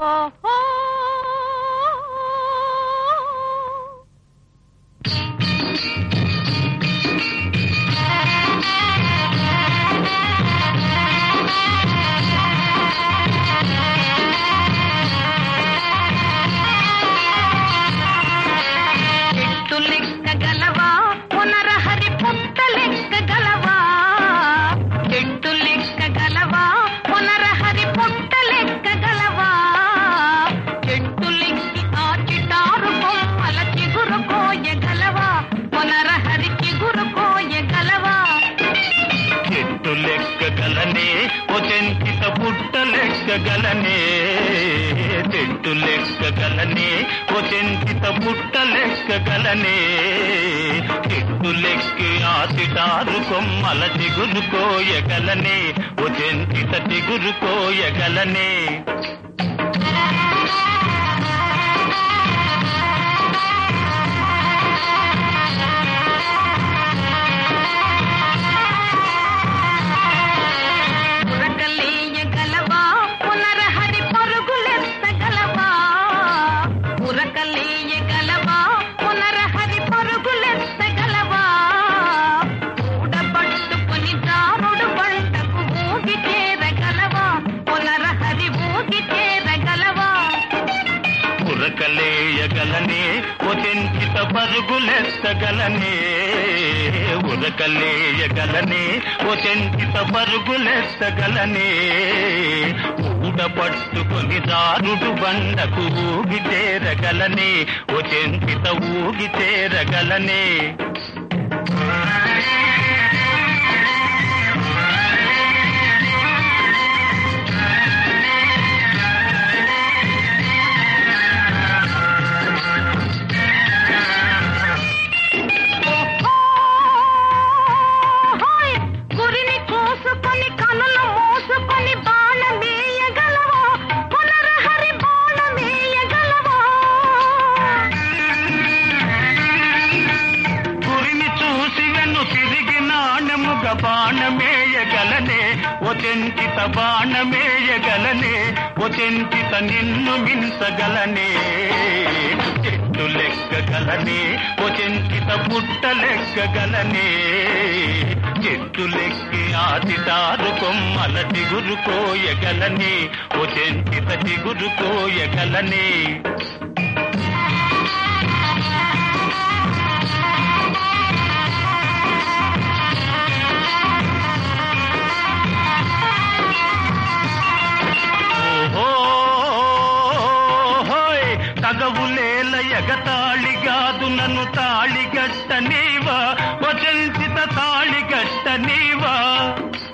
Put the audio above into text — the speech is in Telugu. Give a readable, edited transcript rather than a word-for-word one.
ఓహో చెట్టు లెక్క గలవా పునరహరి పుట్ట లెక్క గలవా చెట్టు లెక్క గలవా పునరహరి పుట్ట లెక్క గలవా చెట్టు లెక్కి ఆ చిటారు కొమ్మల చిగురు కోయగలవా పునరహరి చిగురు కోయగలవా చెట్టు లెక్క గలనే ఓ చెంచిత పుట్ట లెక్క గలనే చెట్టు లెక్క గలనే ఓ చెంచిత పుట్ట లెక్క గలనే చెట్టు లెక్కి ఆ చిటారు కొమ్మల చిగురు కోయగలనే ఓ చెంచిత చిగురు కోయగలనే ఉరకలేయగలవా పునరహరి పరుగులెత్తగలవా ఉరకలేయగలవా పునరహరి పరుగులెత్తగలవా ఊడబట్టుకొని దారుడు బండకు ఊగి చేరగలవా పునరహరి ఊగి చేరగలవా ఉరకలేయగలనే ఓ చెంచిత పరుగులెత్తగలనే ఉరకలేయగలనే ఓ చెంచిత పరుగులెత్తగలనే ఊడపట్టుకొని దారుడు బండకు ఊగి చేరగలనే ఓ చెంచిత ఊగి చేరగలనే గురిని కోసుకొని కనులు మోసుకొని బాణమేయగలవా పునరహరి బాణమేయగలవా గురిని చూసి వెన్ను తిరిగి నాణముగ బాణమేయగలనే ఓ చెంచిత బాణమేయగలనే ఓ చెంచిత నిన్ను మించగలనే చెట్టు లెక్క గలనే ఓ చెంచిత పుట్ట లెక్క గలనే చెట్టు లెక్కి ఆ చిటారు కొమ్మల చిగురు కోయగలనే ఓ చెంచిత చిగురు కోయగలనే తగవులేల ఎగతాళిగాదు నన్ను తాళిగట్ట నీవా ఓ చెంచిత తాళిగట్ట నీవా